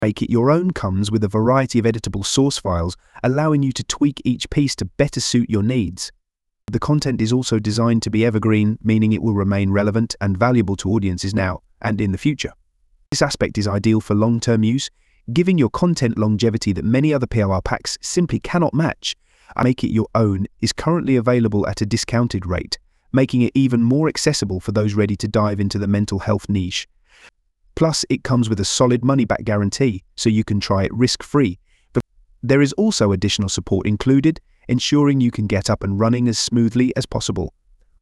Make It Your Own comes with a variety of editable source files, allowing you to tweak each piece to better suit your needs. The content is also designed to be evergreen, meaning it will remain relevant and valuable to audiences now and in the future. This aspect is ideal for long-term use, giving your content longevity that many other POR packs simply cannot match. Make It Your Own is currently available at a discounted rate, making it even more accessible for those ready to dive into the mental health niche. Plus, it comes with a solid money-back guarantee, so you can try it risk-free. But there is also additional support included, ensuring you can get up and running as smoothly as possible.